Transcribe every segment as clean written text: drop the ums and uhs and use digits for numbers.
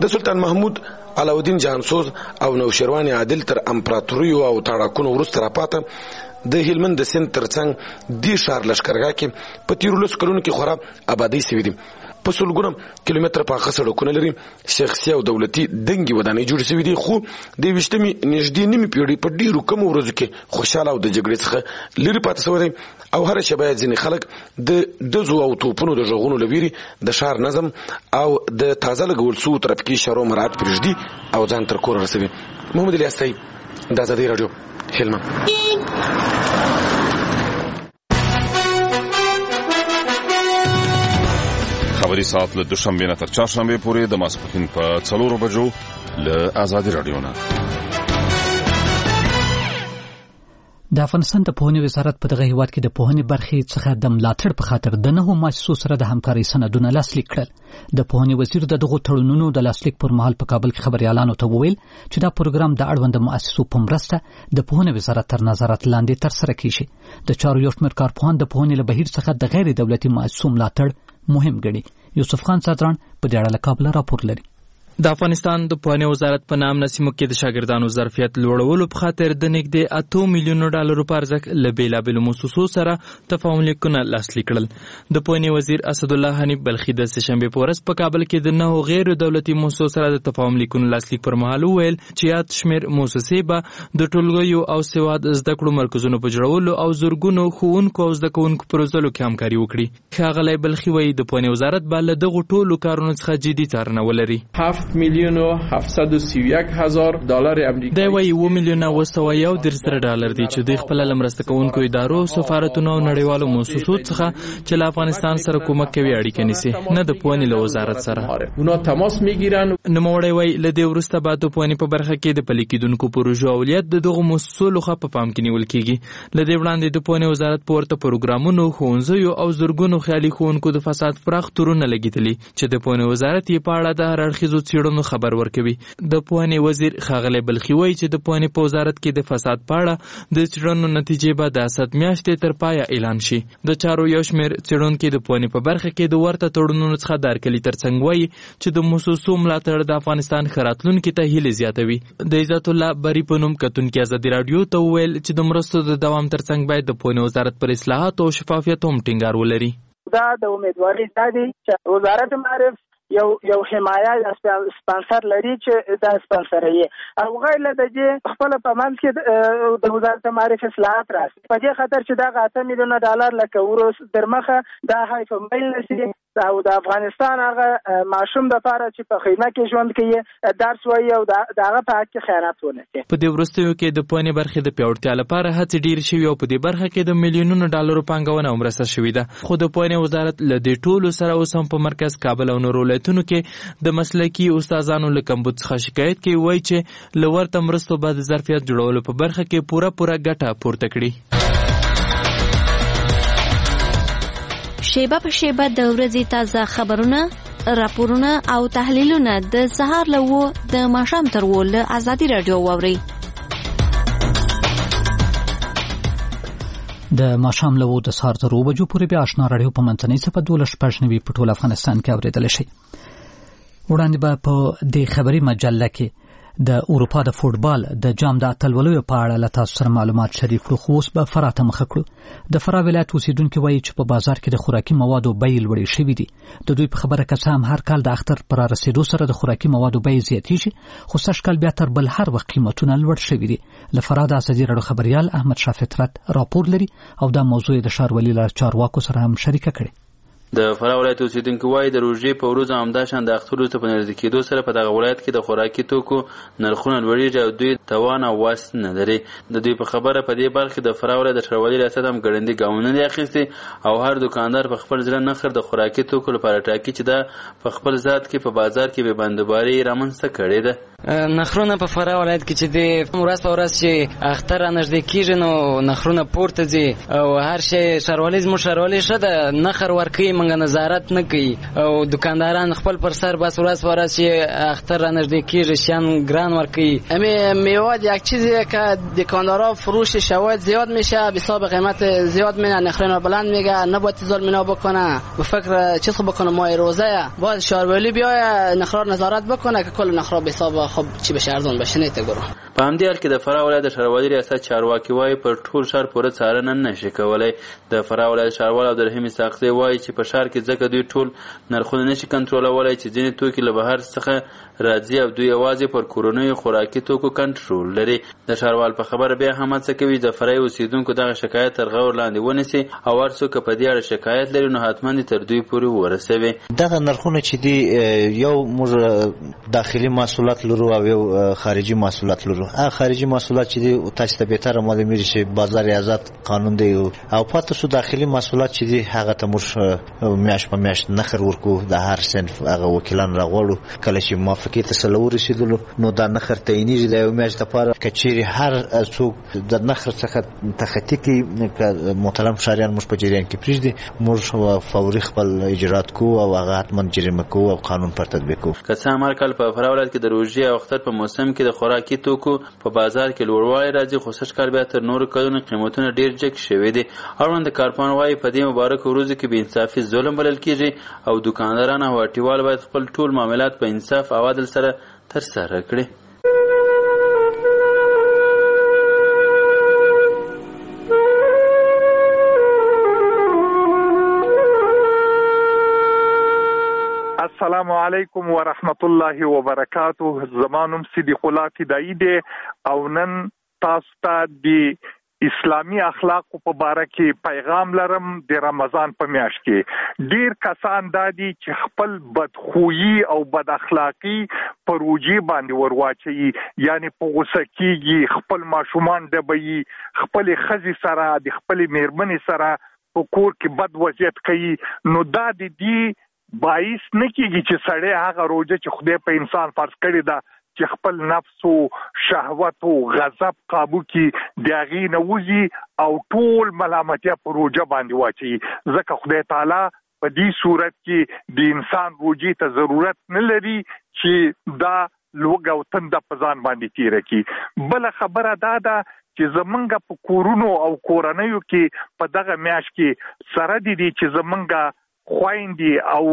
د سلطان محمود علاؤالدین جهانسوز او نوشیروان عادل تر امپراتوریو او تاړاکونو وروسته راپاته د هلمند د سیند ترڅنګ دې ښار لښکرګاه کې په تېرو 10 کلونو کې خورا ابادۍ سوي دي. په سلګونه کیلومتره پاخه سړکونه لري، شخصي او دولتي دنګې ودانۍ جوړې شوي دي، خو د 20مې نږدې نیمې پیړۍ په ډېرو کمو ورځو کې خوشحاله او د جګړې څخه لرې پاتې شوی دی او هره شېبه یې ځینې خلک د ډزو او توپونو د غږونو له ویرې د ښار نظم او د تازه لګول سوو ترافیکي اشارو مراعات پرېږدي او ځان تر کوره رسوي. محمد الیاسی، د ازادۍ راډیو، هلمند. خبری ساعت له دوشنبه نه تر چهارشنبه پورې د ماسپښین په 4 بجو له ازادي رادیو نه. د افغانستان د پوهنې وزارت په دغه هیواد کې د پوهنې برخې څخه د ملاتړ په خاطر د 9 مؤسسو سره د همکارۍ سندونه لاسلیک کړل. د پوهنې وزیر د دغو تړونونو د لاسلیک پر مهال په کابل کې خبريالانو ته وویل چې دا پروګرام د اړوند مؤسسو په مرسته د پوهنې وزارت تر نظارت لاندې ترسره کیږي. د چارو یو شمېر کارپوهان د پوهنې له بهیر څخه د غیر دولتي مؤسسو ملاتړ مهم ګڼي. یوسف خان صدران په دې اړه له کابل راپور لري. د افغانستان د پوهنې وزارت په نام نسیمو کې د شاګردانو ظرفیت لوړولو په خاطر د نږدې 8 میلیونو ډالرو په ارزښت له بېلابېلو مؤسسو سره تفاهم لیکونه لاسلیک کړل. د پوهنې وزیر اسدالله حنیف بلخي د سهشنبې په ورځ په کابل کې د 9 غیر دولتي مؤسسو سره د تفاهم لیکونو لاسلیک پر مهال وویل چې یاد شمېر مؤسسې به د ټولګیو او سواد زده کړو مرکزونو په جوړولو او زرګونو ښوونکو او زده کوونکو په روزلو کې همکاري وکړي. ښاغلی بلخي وایي د پوهنې وزارت به له دغو ټولو کارونو څخه جدي څارنه ولري. 7 میلیون و 731,000 ډالر امریکایي دی وایي 7 میلیونه و 110 زره ډالر دي چې د خپل لمرسته کوونکو ادارو، سفارتونو او نړیوالو مؤسسو څخه چې له افغانستان سره کومک کوي اړیکه نیسي، نه د پوهنې له وزارت سره. اونا تماس میگیرن. نوموړی وایي له دې وروسته به د پوهنې په برخه کې د پلي کېدونکو پروژو اولیت د دغو مؤسسو لخوا په پام کې نیول کیږي. له دې وړاندې د پوهنې وزارت په ورته پروګرامونو، ښوونځیو او زرګونو خیالي ښوونکو د فساد پراخ تورونه لګېدلي چې د پوهنې وزارت یې په اړه د هر اړخیزو څېړنو خبر ورکوي. د پوهنې وزیر ښاغلی بلخي وایي چې د پوهنې په وزارت کې د فساد په اړه د څېړنو نتیجې به د اسد میاشتې تر پایه اعلان شي. د چارو یو شمېر څېړونکي د پوهنې په برخه کې د ورته تړونونو څخه درکلي ترڅنګ وایي چې د مؤسسو ملاتړ د افغانستان ښه راتلونکي ته هیلې زیاتوي. د عزت الله بري په نوم کتونکي ازادي راډیو ته وویل چې د مرستو د دوام ترڅنګ باید د پوهنې وزارت پر اصلاحاتو او شفافیت هم ټینګار ولري. دا د امیدواري دا دی چې وزارت معارف یو حمایه یا سپانسر لري چې دا سپانسروي او غیر له دې خپل په منځ کې د وزارت معارف اصلاحات راسي په دې خاطر چې دا 8 میلیونه ډالر لکه وروس درمخه دا هاي فمبل نشي او د افغانستان هغه معشوم د لپاره چې په خیمه کې ژوند کوي درس وایي او دغه په حق کې خیانت ونه کوي. په دې وروستیو کې د پوهنې برخې د پیاوړتیا لپاره هڅې ډېرې شوي او په دې برخه کې د میلیونونو ډالرو پانګونه هم رسه شوې ده، خو د پوهنې وزارت له دې ټولو سره اوس هم په مرکز کابل او نورو ولایتونو کې د مسلکي استادانو له کمبود څخه شکایت کوي، وایي چې له ورته مرستو به د ظرفیت جوړولو په برخه کې پوره ګټه پورته کړي. شیبه په شیبه د ورځې تازه خبرونه، راپورونه او تحلیلونه د سهار له 9 د ماښام تر 10 له ازادي راډیو واورئ. د ماښام له 9 د سهار تر 10 بجو پورې بیا آشنا راډیو په منځنۍ صفحه 12 په ټول افغانستان کې اورېدلی شئ. وړاندې به په دې خبري مجله کې د اروپا د فوټبال د جام د اتلولو په اړه له تاسو سره معلومات شریک کړو، خو اوس به فراه ته مخه کړو. د فراه ولایت اوسیدونکي وایي چې په بازار کې د خوراکي موادو بیې لوړې شوي دي. د دوی په خبره که څه هم هر کال د اختر پر رسیدو سره د خوراکي موادو بیې زیاتېږي، خو سږ کال بیا تر بل هر وخت قیمتونه لوړ شوي دي. له فراه د ازادي راډیو خبریال احمد شاه فطرت راپور لري او دا موضوع د ښاروالي له چارواکو سره هم شریکه کړې. د فراه ولایت اوسیدونکي وایي د روژې په ورځو همداشان د اختر وروسته په نږدې کېدو سره په دغه ولایت کې د خوراکي توکو نرخونه لوړېږي او دوی توان او وس نه لري. د دوی په خبره په دې برخه د فراه ولایت د ښاروالي ریاست هم ګړندي ګامونه دي اخیستي او هر دکاندار په خپل زړه نخر د خوراکي توکو لپاره ټاکي چې دا په خپل ذات کې په بازار کې بې بندوباري رامنځته کړې ده. نخرونه په فراه ولایت کې چې د ورځ په ورځ چې اختر نږدې کیږي نو نخرونه پورته ځي او هر شی شاروالي زموږ شاروالي شه د نخر ورکوي موږ نظارت نه کوي او دکانداران خپل پر سر بس ورځ په ورځ چې اختر نږدې کیږي شیان ګران ورکوي. میواد یک چیزی که دکاندارا فروش شواهد زیاد میشه به حساب قیمت زیاد میکنه نخرنا بلند میگه نباید ظلم بکنه به فکر چیز خوب بکنه ماه روزه باید شاروالي بیای نخرا نظارت بکنه که کل نخرا به حساب خب چی بشه ارزان بشه نه تګورو. په همدې حال کې د فراه ولایت شاروالي ریاست چارواکي وایي پر ټول ښار پوره څارنه نشي کولای. د فراه ولایت ښاروال عبدالرحیم اسحاقزی وایي چې په ښار کې ځکه دوی ټول نرخونه نشي کنټرولولای چې ځینې توکي له بهر څخه راځي او دوی یوازې پر کورنیو خوراکي توکو کنټرول لري. د ښاروال په خبره بیا هم هڅه کوي د فراه اوسیدونکو دغه شکایت تر غور لاندې ونیسي او هر څوک په دې اړه شکایت لري نو حتما تر دوی پورې ورسوي. دغه نرخونه چې دی یو موږ داخلي محصولات لرو او یو خارجي محصولات لرو. خارجي محصولات چې دی تاسو ته به تر معلومیږي چې بازار آزاد قانون دی او پاتې سو داخلي محصولات چې دی هغه ته موږ میاش په میاش نخر ورکو د هر صنف هغه وکیلان راغوړو کله چې موافقه تصلور رسیدلو نو دا نخر تعینیږي د یو میاش لپاره کچيري هر څوک د نخر څخه تخطی کی محترم شاریان موږ په جریان کې پریږدي موږ فوري خپل اجرات کو او هغه حتما جریمه کو او قانون پر تطبیق کو. که څه هم هر کال په فراه ولایت کې د روژې او اختر په موسم کې د خوراکي توکو په بازار کې لوړوالی راځي خو سږ کال بیا تر نورو کلونو قیمتونه ډېر جګ شوي دي. اړوند کارپوهان وایي په دې مبارکو ورځو کې بېانصافي ظلم بلل کېږي او دوکانداران او هټیوال باید خپل ټول معاملات په انصاف او عدل سره ترسره کړي. السلام علیکم ورحمت الله وبرکاته. زمانم صدیق الله فدایی دی او نن تاسو ته د اسلامی اخلاق په باره کې پیغام لرم. د رمضان په میاشت کې ډیر کسان دادي چې خپل بدخویی او بد اخلاقی پر روجي باندې ورواچي یعنی په غوسه کېږي خپل ماشومان دبي خپل خزي سره د خپل میرمنې سره په کور کې بد وضعیت کوي نو دا د دې باعث نه کېږي چې سړی هغه روزه چې خدای په انسان فرض کړی ده چې خپل نفس او شهوت او غضب قابو کې د هغې نه وځي او ټول ملامتیا په روزه باندې واچوي. ځکه خدای تعالی په دې صورت کې د انسان روزې ته ضرورت نه لري چې دا لوږه او تنده په ځان باندې تېره کړي. بله خبره دا ده چې زمونږ په کورونو او کورنیو کې په دغه میاشت کې سره دي چې زمونږ خويندې او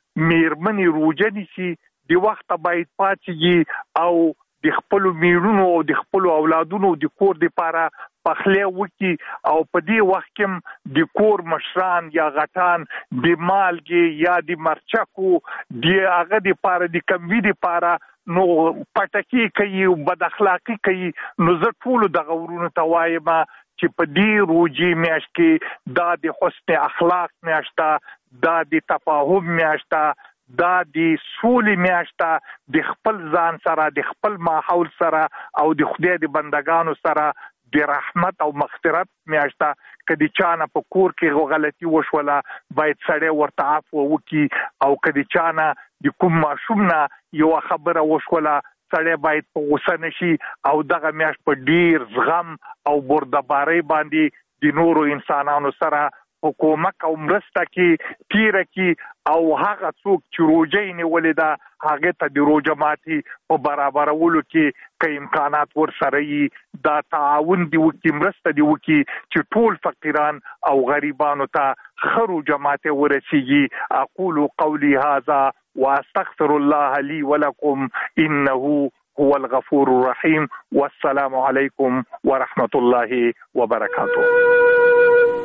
میرمنې روزه نیسي د وخت باید پاتېږي او د خپل میرونو او د خپل اولادونو د کور لپاره پخلی وکړي او په دې وخت کې د کور مشران یا غټان د مالګې یا د مرچکو د هغه لپاره د کموي لپاره نو پټکی کوي او بد اخلاقی کوي. نو زه ټول د غورونو ته وایم چې په دې روزي میاشت کې دا د حسن اخلاق میاشت دا د تفاهم میاشت دا د سولې میاشت د خپل ځان سره د خپل ماحول سره او د خدای د بندگانو سره د رحمت او مغفرت میاشت کدي چانه په کور کې غلطي وشوله باید سړی ورته عفو وکړي او کدي چانه د کوم ماشوم نه یو خبره وشوله سړی باید په غوسه نشي او دغه میاشت په ډیر زغم او بردبارۍ باندې د نورو انسانانو سره حکومت او مرسته کې تیره کې او هغه څوک چې روزه یې نیولې ده هغه ته د روزه ماتي په برابرولو کې که امکانات ورسره یي دا تعاون دی وکړي مرسته دی وکړي چې ټول فقیران او غریبانو ته ښه روزه ماتي ورسیږي. اقول قولي هذا واستغفر الله لي ولكم انه هو الغفور الرحيم والسلام عليكم ورحمة الله وبركاته.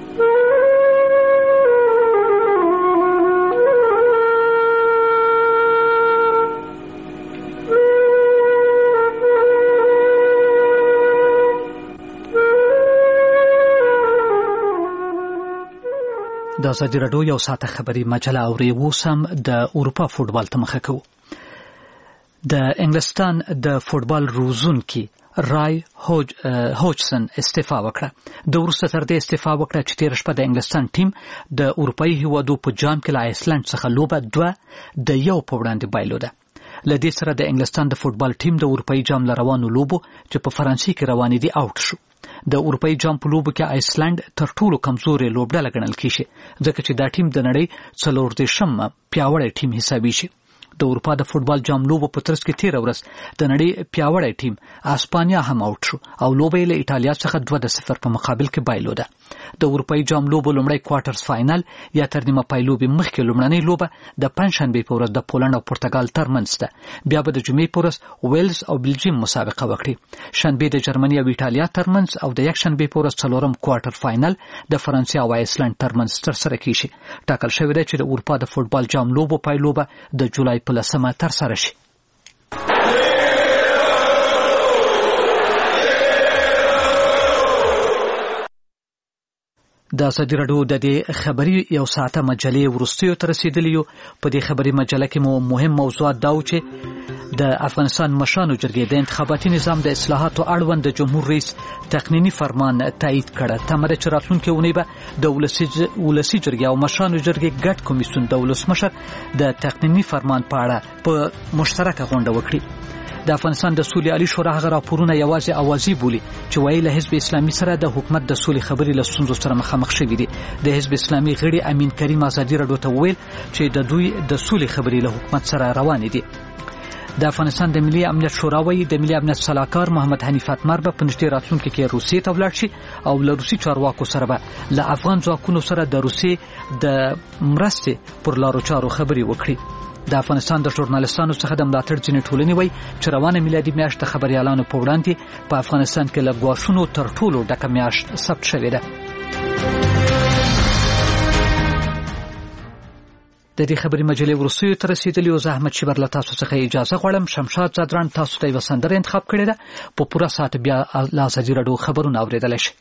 د ازادي راډیو یو ساعته خبري مجله اوري وسم د اروپا فوتبال ته مخه کوو. د انګلستان د فوتبال روزونکي رای هوجسن استعفا وکړه. د وروسته تر دې استعفا وکړه چې تیر شپه د انګلستان ټیم د اروپایي هیوادو په جام کې له آیسلند څخه لوبه 2-1 په وړاندې بایلوده. لدې سره د انګلستان د فوټبال ټیم د اروپאי جام لروانو لوبو چې په فرانسې کې روانې دي آوټ شو. د اروپאי جام په لوبو کې آیسلند تر ټولو کمزورې لوبډله ګڼل کیږي ځکه چې دا ټیم د نړۍ 40 پیاوړی ټیم حسابي شي. د اروپا د فوټبال جام لوبو په ترڅ کې تیر ورځ د نړۍ پیاوړی ټیم اسپانیا هم آوټ شو او لوبه له ایټالیا څخه 2-0 په مقابل کې بایلوده. د اروپאי جام لوبو لومړی کوارټرز فائنل یا تر نیمه پای لوبې مخکې لومړنۍ لوبه د پنځشنبه په ورځ د پولند او پرتګال ترمنځ ده. بیا به د جمعې په ورځ ویلز او بلجیم مسابقه وکړي. شنبه د جرمني او ایټالیا ترمنځ او د یکشنبه په ورځ څلورم کوارټر فائنل د فرانسې او آیسلند ترمنځ ترسره کیږي. ټاکل شوی دی چې د اروپا د فوټبال جام لوبو پایلوبه د جولای په 10 ترسره شي. د ازادي راډیو د دې خبري یو ساعته مجلې ورستیو تر رسیدلی یو. په دې خبري مجله کې مو مهم موضوعات دا و چې د افغانستان مشرانو جرګې د انتخاباتي نظام د اصلاحاتو اړوند د جمهور رئیس تقنینی فرمان تایید کړ. تمره چې راتلونکي اونۍ به د ولسی جرګې او مشرانو جرګې ګډ کمیسیون د ولسمشر د تقنینی فرمان په اړه په مشترکه غونډه وکړي. د افغانستان د سولې عالی شورا هغه راپورونه یوازې اوازي بولي چې وایي له حزب اسلامي سره د حکومت د سولې خبرې له ستونزو سره مخامخ شوي دي. د حزب اسلامي غړي امین کریم ازادي راډیو ته وویل چې د دوی د سولې خبرې له حکومت سره روانې دي. د افغانستان د ملي امنیت شورا وایي د ملي امنیت صلاحکار محمد حنیف اتمر به په نږدې راتلونکي کې روسیې ته ولاړ شي او له روسي چارواکو سره به له افغان ځواکونو سره د روسیې د مرستې پر لارو چارو خبرې وکړي. د افغانستان د ژورنالستانو څخه د ملاتړ ځینې ټولنې وایي چې روانه میلادي میاشت د خبريالانو په وړاندې په افغانستان کې له ګواښونو تر ټولو ډکه میاشت ثبت شوې ده. د دې خبري مجلې ورسوي تر رسیدلی او زحمت شبر له تاسو څخه اجازه غواړم. شمشاد زادران تاسو ته یو سندره انتخاب کړې ده. په پوره ساعت بیا له ازادي راډیو خبرونه اوریدل شي.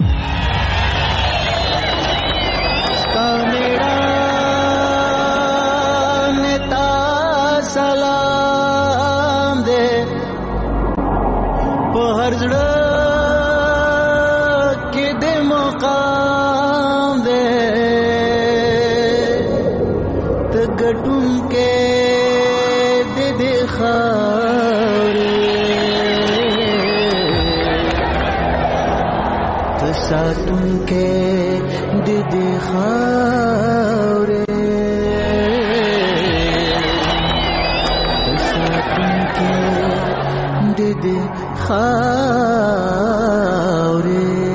सातुन के दीदी खावरे सातुन के दीदी खावरे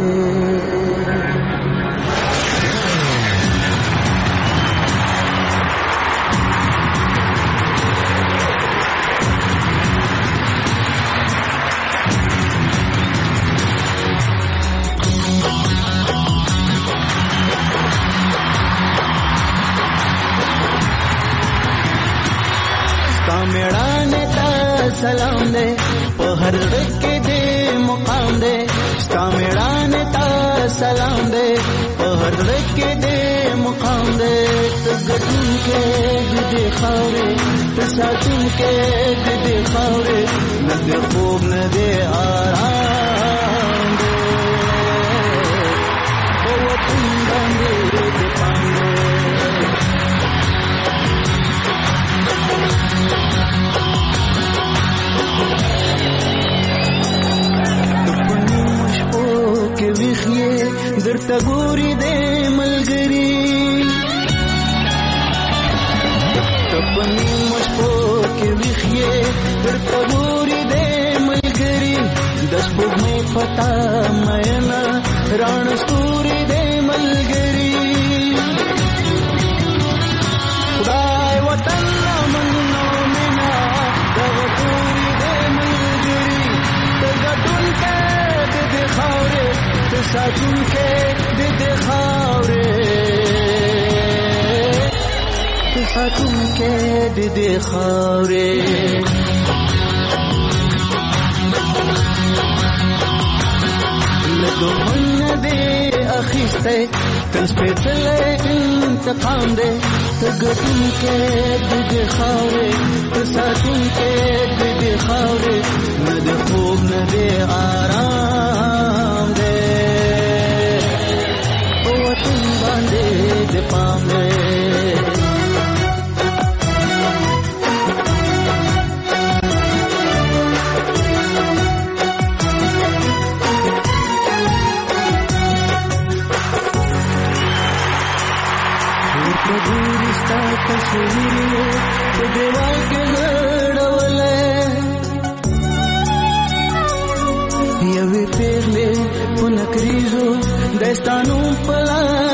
सलाम दे पहर के दे मुकाम दे कामेड़ान ता सलाम दे पहर के दे मुकाम दे तगतुन के दे खावरे तसातुन के दे खावरे न दे खूब न दे आराम दे ओ तुम बंदे दे पांडे درته ګوري د ملګری تپنی مشپو کې ویخې درته ګوري د ملګری د سپوږمۍ پتا مېنا ران ستوري د ملګری خدای وطن منو مینا د ګوري د ملګری تګټون کې د خاورې सातुन के दे खावरे सातुन के दे खावरे लगो मन दे अखिस्ते तन पे चले इंतकाम दे तगतुन के दे खावरे सातुन के दे खावरे न दे खूब न दे आराम दे de pame تصویر په دیوال کې زړولې یوې پیغلې په نکریزو دستانو په